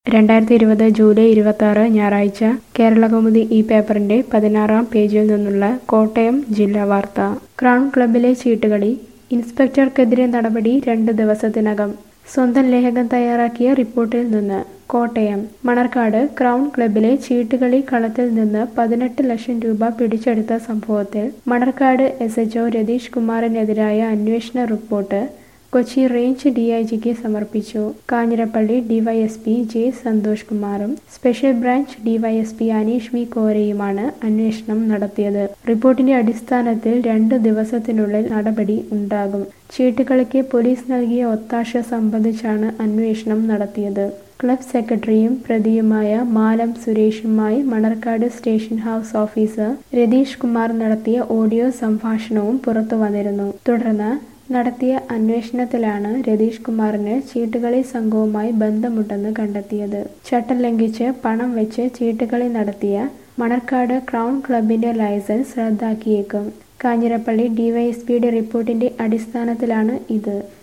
2020 July 26 ഞായറാഴ്ച കേരളകൗമുദി ഈ പേപ്പറിന്റെ 16-ാം പേജിൽ നിന്നുള്ള കോട്ടയം ജില്ലാ വാർത്ത. ക്രൗൺ ക്ലബ്ബിലെ ചീട്ടുകളി, ഇൻസ്പെക്ടർക്കെതിരെ നടപടി 2 ദിവസത്തിനകം. സ്വന്തം ലേഖകൻ തയ്യാറാക്കിയ റിപ്പോർട്ടിൽ നിന്ന്. കോട്ടയം മണർകാട് ക്രൗൺ ക്ലബ്ബിലെ ചീട്ടുകളി കളത്തിൽ നിന്ന് 18 ലക്ഷം രൂപ പിടിച്ചെടുത്ത സംഭവത്തിൽ മണർകാട് SHO രതീഷ് കുമാറിനെതിരായ അന്വേഷണ റിപ്പോർട്ട് കൊച്ചി റേഞ്ച് DIGക്ക് സമർപ്പിച്ചു. കാഞ്ഞിരപ്പള്ളി DYSP J സന്തോഷ് കുമാറും special branch DYSP Aneesh V കോരയുമാണ് അന്വേഷണം നടത്തിയത്. റിപ്പോർട്ടിന്റെ അടിസ്ഥാനത്തിൽ 2 ദിവസത്തിനുള്ളിൽ നടപടി ഉണ്ടാകും. ചീട്ടുകളിക്ക് പോലീസ് നൽകിയ ഒത്താശ സംബന്ധിച്ചാണ് അന്വേഷണം നടത്തിയത്. ക്ലബ് സെക്രട്ടറിയും പ്രതിയുമായ മാലം സുരേഷുമായി Manarcad station house officer Ratheesh Kumar നടത്തിയ ഓഡിയോ സംഭാഷണവും പുറത്തുവന്നിരുന്നു. തുടർന്ന് നടത്തിയ അന്വേഷണത്തിലാണ് രതീഷ് കുമാറിന് ചീട്ടുകളി സംഘവുമായി ബന്ധമുണ്ടെന്ന് കണ്ടെത്തിയത്. ചട്ടം ലംഘിച്ച് പണം വെച്ച് ചീട്ടുകളി നടത്തിയ മണർകാട് ക്രൗൺ ക്ലബിന്റെ ലൈസൻസ് റദ്ദാക്കിയേക്കും. കാഞ്ഞിരപ്പള്ളി DYSPയുടെ റിപ്പോർട്ടിന്റെ അടിസ്ഥാനത്തിലാണ് ഇത്.